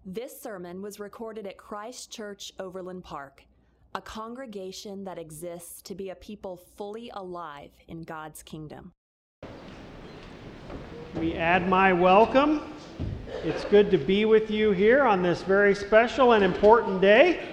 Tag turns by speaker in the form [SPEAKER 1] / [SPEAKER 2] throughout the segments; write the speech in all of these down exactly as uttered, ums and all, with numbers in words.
[SPEAKER 1] This sermon was recorded at Christ Church Overland Park, a congregation that exists to be a people fully alive in God's kingdom.
[SPEAKER 2] We add my welcome. It's good to be with you here on this very special and important day.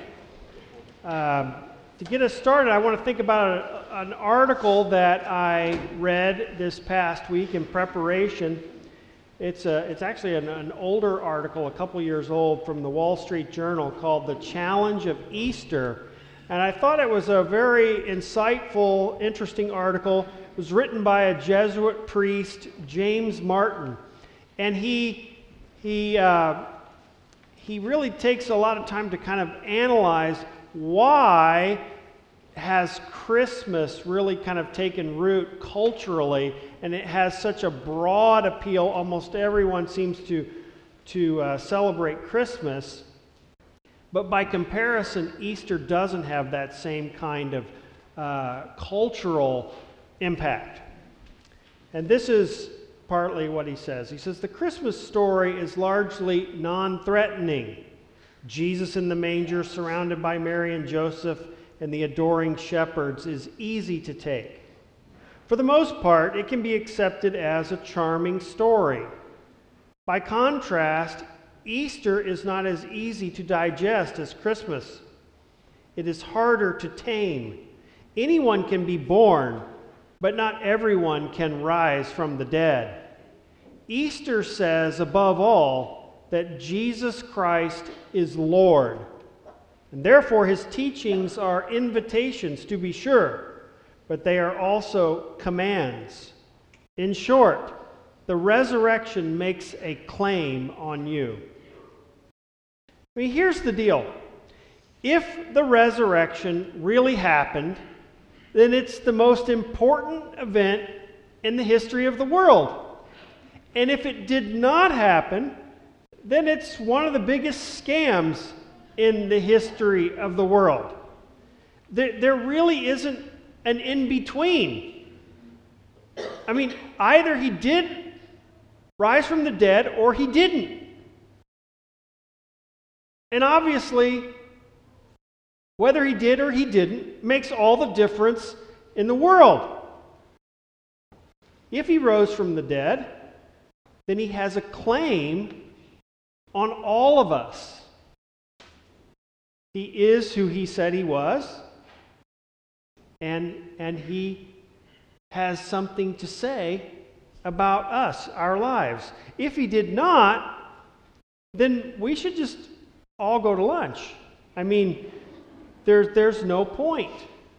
[SPEAKER 2] Uh, to get us started, I want to think about a, an article that I read this past week in preparation. It's a, it's actually an, an older article, a couple years old, from the Wall Street Journal called "The Challenge of Easter." And I thought it was a very insightful, interesting article. It was written by a Jesuit priest, James Martin. And he, he, uh, he really takes a lot of time to kind of analyze why has Christmas really kind of taken root culturally, and it has such a broad appeal. Almost everyone seems to, to uh, celebrate Christmas. But by comparison, Easter doesn't have that same kind of uh, cultural impact. And this is partly what he says. He says, the Christmas story is largely non-threatening. Jesus in the manger, surrounded by Mary and Joseph and the adoring shepherds, is easy to take. For the most part, it can be accepted as a charming story. By contrast, Easter is not as easy to digest as Christmas. It is harder to tame. Anyone can be born, but not everyone can rise from the dead. Easter says, above all, that Jesus Christ is Lord. And therefore, his teachings are invitations, to be sure, but they are also commands. In short, the resurrection makes a claim on you. I mean, here's the deal. If the resurrection really happened, then it's the most important event in the history of the world. And if it did not happen, then it's one of the biggest scams in the history of the world. There, there really isn't an in-between. I mean, either he did rise from the dead or he didn't. And obviously, whether he did or he didn't makes all the difference in the world. If he rose from the dead, then he has a claim on all of us. He is who he said he was, and, and he has something to say about us, our lives. If he did not, then we should just all go to lunch. I mean, there's, there's no point.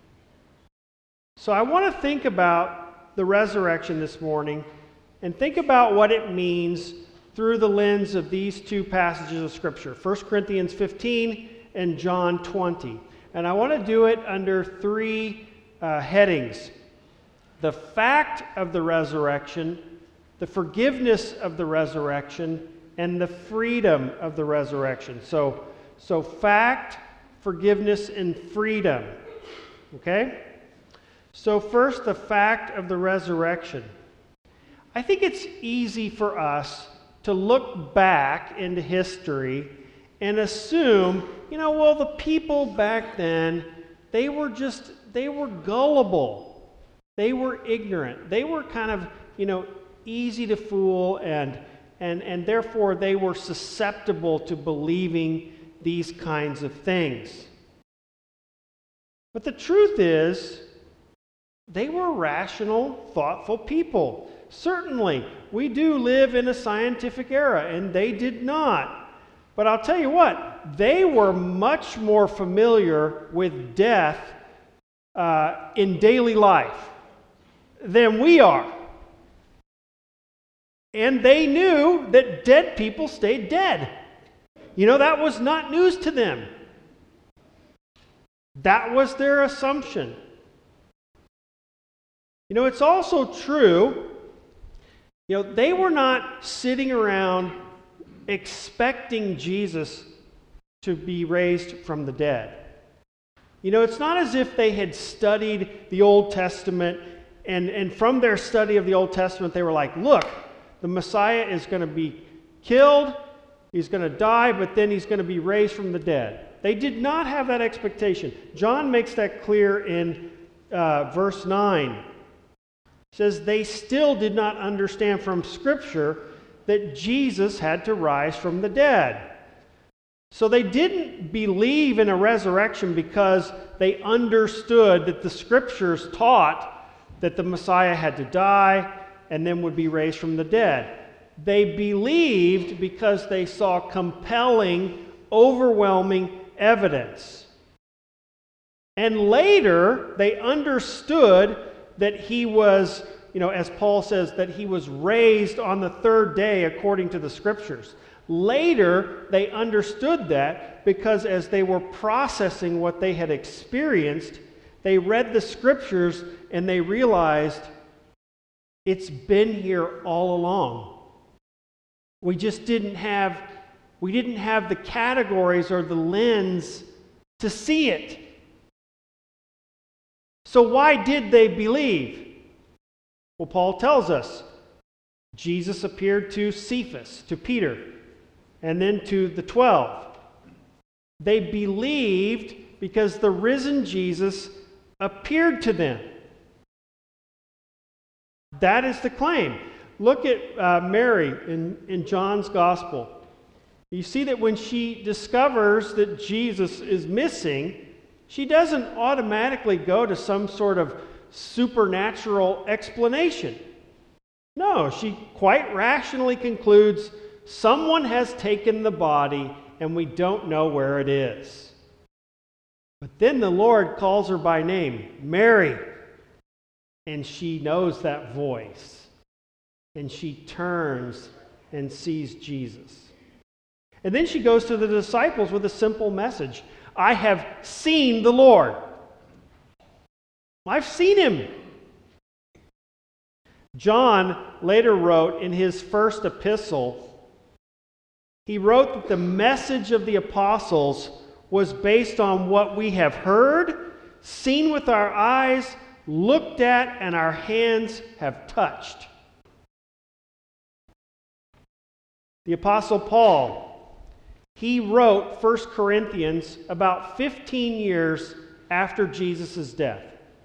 [SPEAKER 2] So I want to think about the resurrection this morning and think about what it means through the lens of these two passages of Scripture, First Corinthians fifteen and John twenty. And I want to do it under three uh, headings: the fact of the resurrection, the forgiveness of the resurrection, and the freedom of the resurrection. So, so fact, forgiveness, and freedom. Okay? So first, the fact of the resurrection. I think it's easy for us to look back into history and assume, you know, well, the people back then, they were just, they were gullible. They were ignorant. They were kind of, you know, easy to fool, and and and therefore they were susceptible to believing these kinds of things. But the truth is, they were rational, thoughtful people. Certainly, we do live in a scientific era, and they did not. But I'll tell you what, they were much more familiar with death uh, in daily life than we are. And they knew that dead people stayed dead. You know, that was not news to them. That was their assumption. You know, it's also true, you know, they were not sitting around expecting Jesus to be raised from the dead. You know, it's not as if they had studied the Old Testament, and, and from their study of the Old Testament, they were like, look, the Messiah is going to be killed, He's going to die, but then he's going to be raised from the dead. They did not have that expectation. John makes that clear in uh, verse nine. It says, they still did not understand from Scripture that Jesus had to rise from the dead. So they didn't believe in a resurrection because they understood that the Scriptures taught that the Messiah had to die and then would be raised from the dead. They believed because they saw compelling, overwhelming evidence. And later, they understood that he was, you know, as Paul says, that he was raised on the third day according to the Scriptures. Later, they understood that because as they were processing what they had experienced, they read the Scriptures and they realized it's been here all along. We just didn't have, we didn't have the categories or the lens to see it. So why did they believe? Well, Paul tells us Jesus appeared to Cephas, to Peter, and then to the twelve. They believed because the risen Jesus appeared to them. That is the claim. Look at uh, Mary in, in John's Gospel. You see that when she discovers that Jesus is missing, she doesn't automatically go to some sort of supernatural explanation. No, she quite rationally concludes someone has taken the body and we don't know where it is. But then the Lord calls her by name, Mary, and she knows that voice. And she turns and sees Jesus. And then she goes to the disciples with a simple message. I have seen the Lord. I've seen him. John later wrote in his first epistle, he wrote that the message of the apostles was based on what we have heard, seen with our eyes, looked at, and our hands have touched. The Apostle Paul, he wrote First Corinthians about fifteen years after Jesus' death.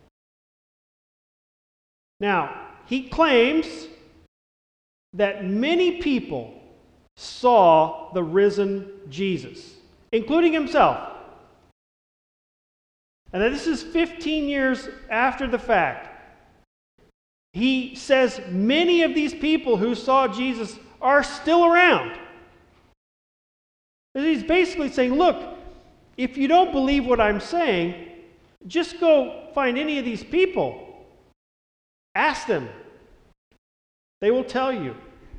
[SPEAKER 2] Now, he claims that many people saw the risen Jesus, including himself. And that this is fifteen years after the fact. He says many of these people who saw Jesus are still around. And he's basically saying, look, if you don't believe what I'm saying, just go find any of these people. Ask them. They will tell you.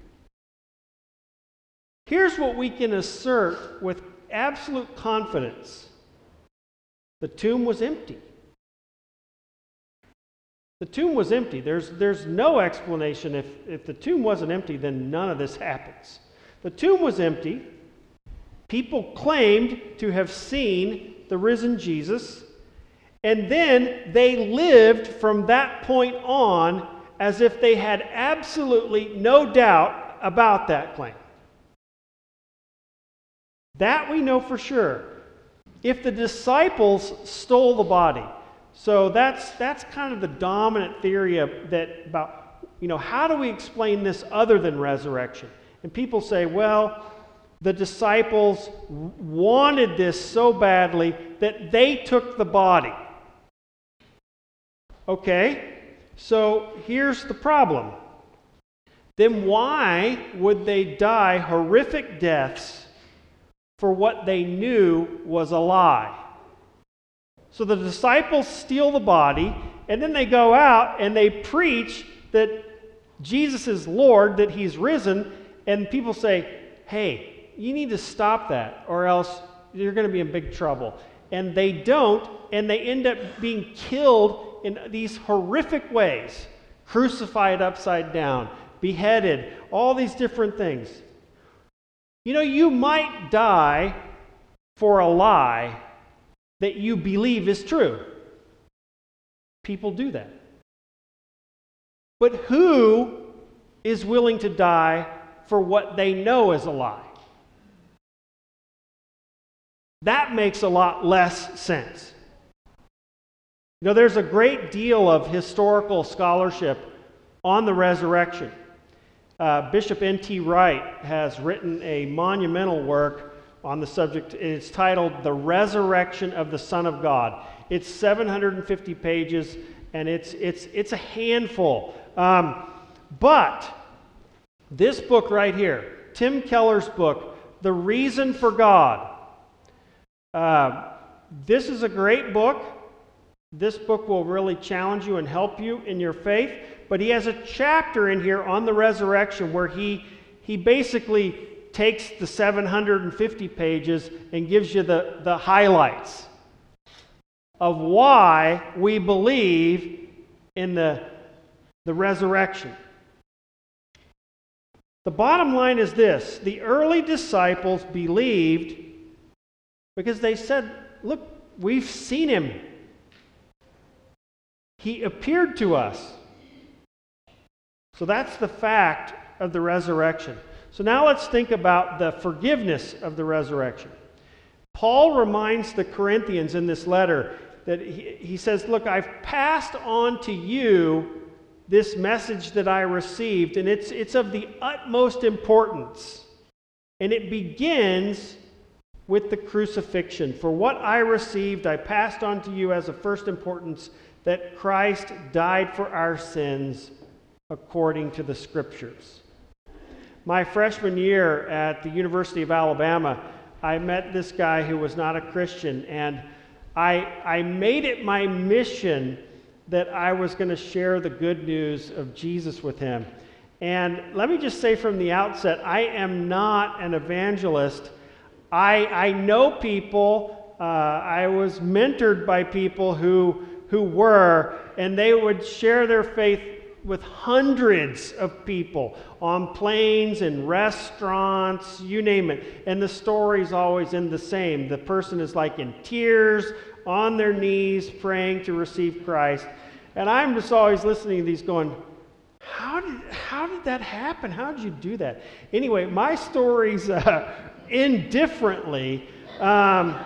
[SPEAKER 2] Here's what we can assert with absolute confidence. The tomb was empty. The tomb was empty. There's, there's no explanation. If, if the tomb wasn't empty, then none of this happens. The tomb was empty. People claimed to have seen the risen Jesus. And then they lived from that point on as if they had absolutely no doubt about that claim. That we know for sure. If the disciples stole the body, so that's that's kind of the dominant theory of that about, you know, how do we explain this other than resurrection? And people say, well, the disciples wanted this so badly that they took the body. Okay, so here's the problem. Then why would they die horrific deaths for what they knew was a lie? So the disciples steal the body, and then they go out and they preach that Jesus is Lord, that he's risen, and people say, hey, you need to stop that, or else you're going to be in big trouble. And they don't, and they end up being killed in these horrific ways. Crucified upside down, beheaded, all these different things. You know, you might die for a lie that you believe is true. People do that. But who is willing to die for what they know is a lie? that makes a lot less sense. You know, there's a great deal of historical scholarship on the resurrection. Uh, Bishop N T Wright has written a monumental work on the subject. It's titled The Resurrection of the Son of God. It's seven hundred fifty pages, and it's it's it's a handful. Um, but this book right here, Tim Keller's book, The Reason for God. Uh, this is a great book. This book will really challenge you and help you in your faith. But he has a chapter in here on the resurrection where he he basically takes the seven hundred fifty pages and gives you the, the highlights of why we believe in the, the resurrection. The bottom line is this: the early disciples believed because they said, look, we've seen him. He appeared to us. So that's the fact of the resurrection. So now let's think about the forgiveness of the resurrection. Paul reminds the Corinthians in this letter that he, he says, look, I've passed on to you this message that I received, and it's, it's of the utmost importance. And it begins with the crucifixion. For what I received, I passed on to you as of first importance, that Christ died for our sins according to the Scriptures. My freshman year at the University of Alabama, I met this guy who was not a Christian, and I, I made it my mission that I was going to share the good news of Jesus with him. And let me just say from the outset, I am not an evangelist. I, I know people, uh, I was mentored by people who, who were, and they would share their faith with hundreds of people on planes and restaurants, you name it. And the story's always in the same. The person is like in tears, on their knees, praying to receive Christ. And I'm just always listening to these going, how did, how did that happen? How did you do that? Anyway, my story's uh, indifferently. Um,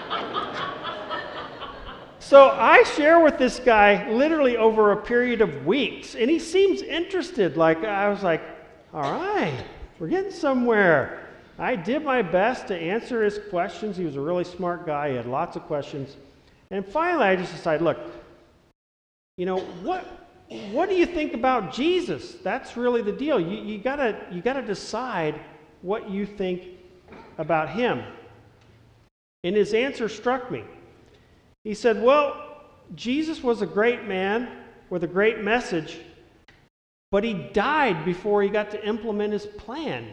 [SPEAKER 2] So I share with this guy literally over a period of weeks, and he seems interested. Like, I was like, all right, we're getting somewhere. I did my best to answer his questions. He was a really smart guy. He had lots of questions. And finally, I just decided, look, you know, what what do you think about Jesus? That's really the deal. You, you gotta you gotta decide what you think about him. And his answer struck me. He said, well, Jesus was a great man with a great message, but he died before he got to implement his plan.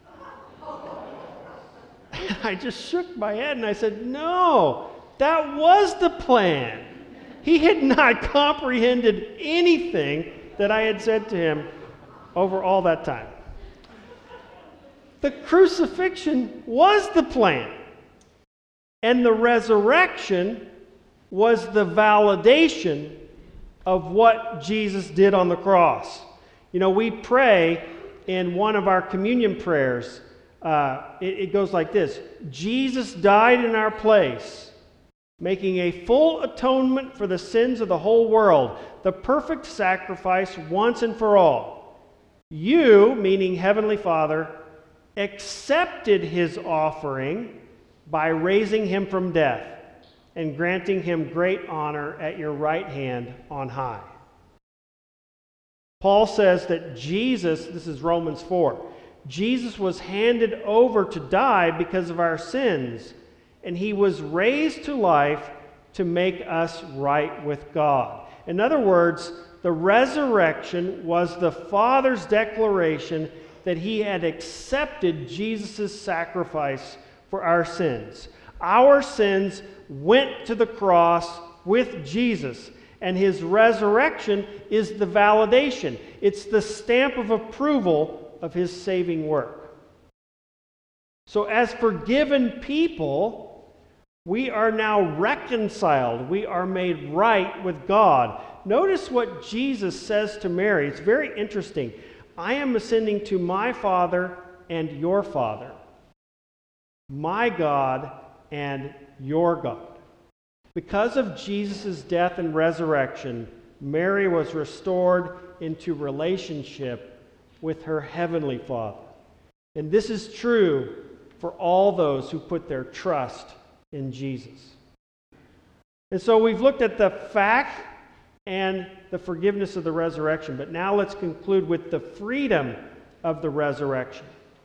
[SPEAKER 2] I just shook my head and I said, no, that was the plan. He had not comprehended anything that I had said to him over all that time. The crucifixion was the plan, and the resurrection was the validation of what Jesus did on the cross. You know, we pray in one of our communion prayers, uh, it, it goes like this: Jesus died in our place, making a full atonement for the sins of the whole world, the perfect sacrifice once and for all. You, meaning Heavenly Father, accepted his offering by raising him from death and granting him great honor at your right hand on high. Paul says that Jesus, this is Romans four, Jesus was handed over to die because of our sins, and he was raised to life to make us right with God. In other words, the resurrection was the Father's declaration that he had accepted Jesus' sacrifice for our sins. Our sins went to the cross with Jesus, and his resurrection is the validation. It's the stamp of approval of his saving work. So as forgiven people, we are now reconciled. We are made right with God. Notice what Jesus says to Mary. It's very interesting. I am ascending to my Father and your Father, my God and your God. Because of Jesus' death and resurrection, Mary was restored into relationship with her heavenly Father. And this is true for all those who put their trust in Jesus. And so we've looked at the fact and the forgiveness of the resurrection, but now let's conclude with the freedom of the resurrection.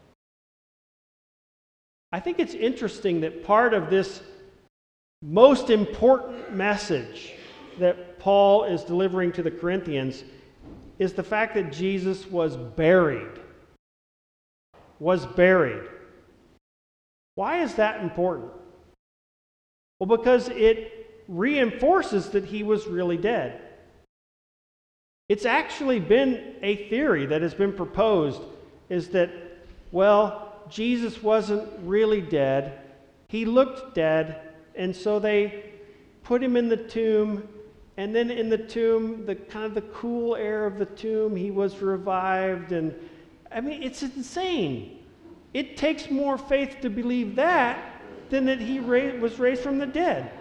[SPEAKER 2] I think it's interesting that part of this most important message that Paul is delivering to the Corinthians is the fact that Jesus was buried. Was buried. Why is that important? Well, because it reinforces that he was really dead. It's actually been a theory that has been proposed, is that, well, Jesus wasn't really dead. He looked dead, and so they put him in the tomb, and then in the tomb, the kind of the cool air of the tomb, he was revived. And I mean, it's insane. It takes more faith to believe that than that he ra- was raised from the dead.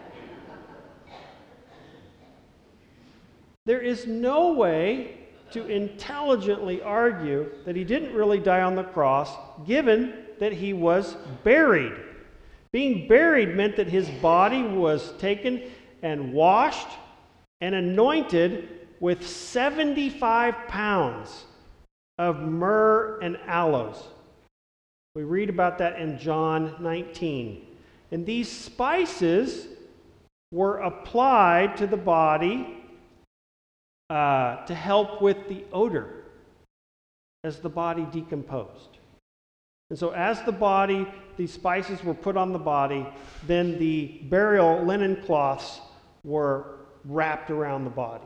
[SPEAKER 2] There is no way to intelligently argue that he didn't really die on the cross, given that he was buried. Being buried meant that his body was taken and washed and anointed with seventy-five pounds of myrrh and aloes. We read about that in John nineteen. And these spices were applied to the body uh, to help with the odor as the body decomposed. And so as the body, these spices were put on the body, then the burial linen cloths were wrapped around the body.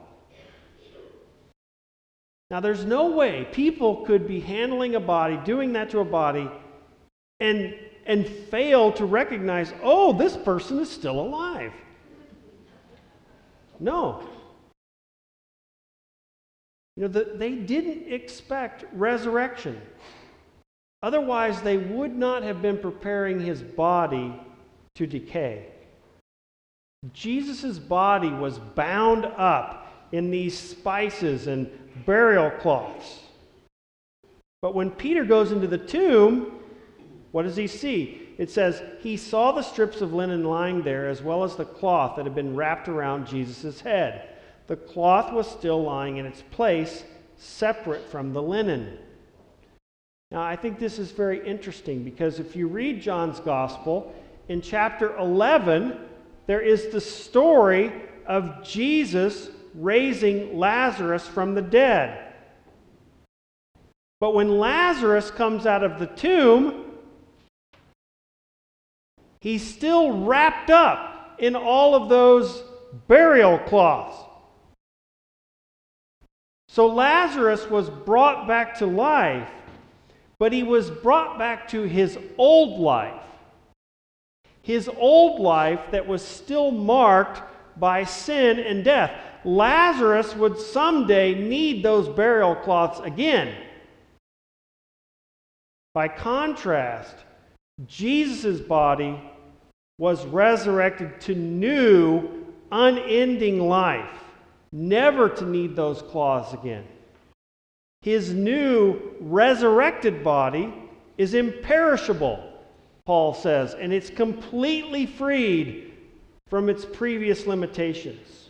[SPEAKER 2] Now there's no way people could be handling a body, doing that to a body, and, and fail to recognize, oh, this person is still alive. No. You know, the, they didn't expect resurrection. Otherwise, they would not have been preparing his body to decay. Jesus' body was bound up in these spices and burial cloths. But when Peter goes into the tomb, what does he see? It says, he saw the strips of linen lying there, as well as the cloth that had been wrapped around Jesus' head. The cloth was still lying in its place, separate from the linen. Now, I think this is very interesting, because if you read John's Gospel, in chapter eleven, there is the story of Jesus raising Lazarus from the dead. But when Lazarus comes out of the tomb, he's still wrapped up in all of those burial cloths. So Lazarus was brought back to life, but he was brought back to his old life. His old life that was still marked by sin and death. Lazarus would someday need those burial cloths again. By contrast, Jesus' body was resurrected to new, unending life, never to need those cloths again. His new resurrected body is imperishable, Paul says, and it's completely freed from its previous limitations.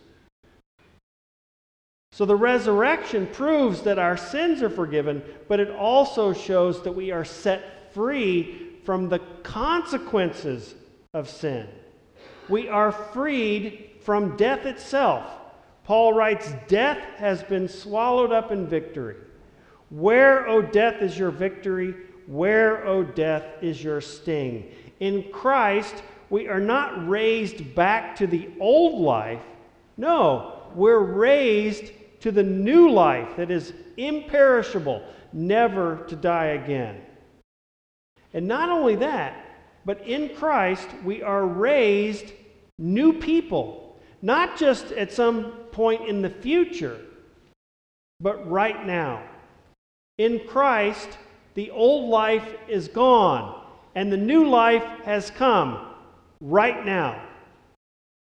[SPEAKER 2] So the resurrection proves that our sins are forgiven, but it also shows that we are set free from the consequences of sin. We are freed from death itself. Paul writes, death has been swallowed up in victory. Where, O death, is your victory? Where, O death, is your sting? In Christ, we are not raised back to the old life. No, we're raised to the new life that is imperishable, never to die again. And not only that, but in Christ, we are raised new people, not just at some point in the future, but right now. In Christ, the old life is gone, and the new life has come right now.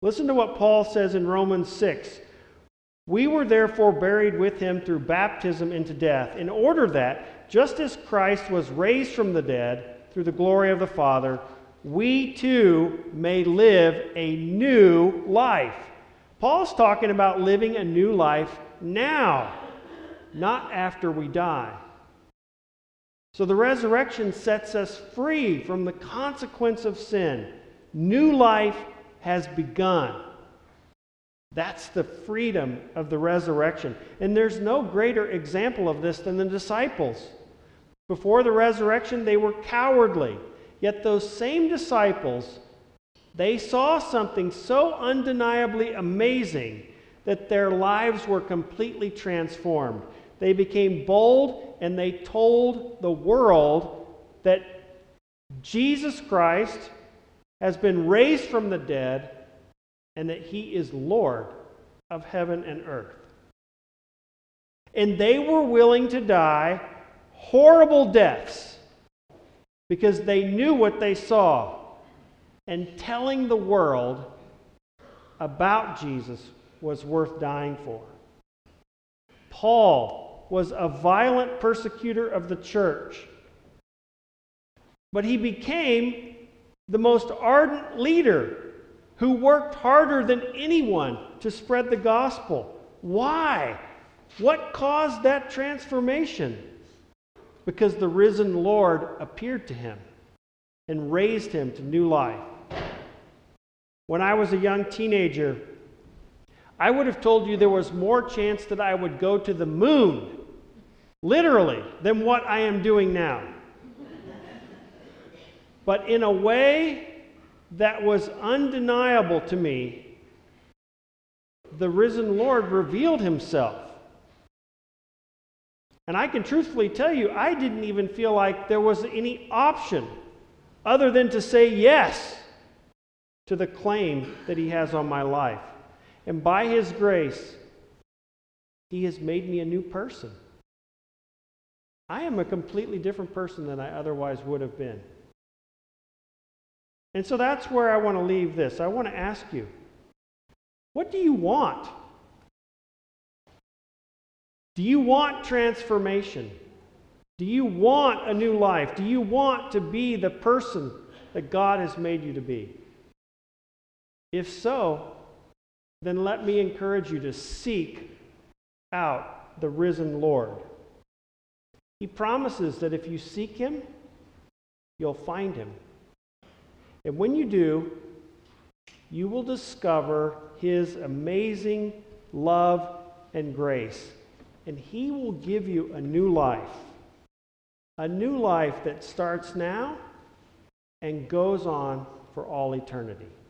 [SPEAKER 2] Listen to what Paul says in Romans six. We were therefore buried with him through baptism into death, in order that, just as Christ was raised from the dead through the glory of the Father, we too may live a new life. Paul's talking about living a new life now, not after we die. So the resurrection sets us free from the consequence of sin. New life has begun. That's the freedom of the resurrection. And there's no greater example of this than the disciples. Before the resurrection, they were cowardly. Yet those same disciples, they saw something so undeniably amazing that their lives were completely transformed. They became bold and they told the world that Jesus Christ has been raised from the dead and that he is Lord of heaven and earth. And they were willing to die horrible deaths because they knew what they saw. And telling the world about Jesus was worth dying for. Paul was a violent persecutor of the church, but he became the most ardent leader who worked harder than anyone to spread the gospel. Why? What caused that transformation? Because the risen Lord appeared to him and raised him to new life. When I was a young teenager, I would have told you there was more chance that I would go to the moon, literally, than what I am doing now. But in a way that was undeniable to me, the risen Lord revealed himself. And I can truthfully tell you, I didn't even feel like there was any option other than to say yes to the claim that he has on my life. And by his grace, he has made me a new person. I am a completely different person than I otherwise would have been. And so that's where I want to leave this. I want to ask you, what do you want? Do you want transformation? Do you want a new life? Do you want to be the person that God has made you to be? If so, then let me encourage you to seek out the risen Lord. He promises that if you seek him, you'll find him. And when you do, you will discover his amazing love and grace. And he will give you a new life. A new life that starts now and goes on for all eternity.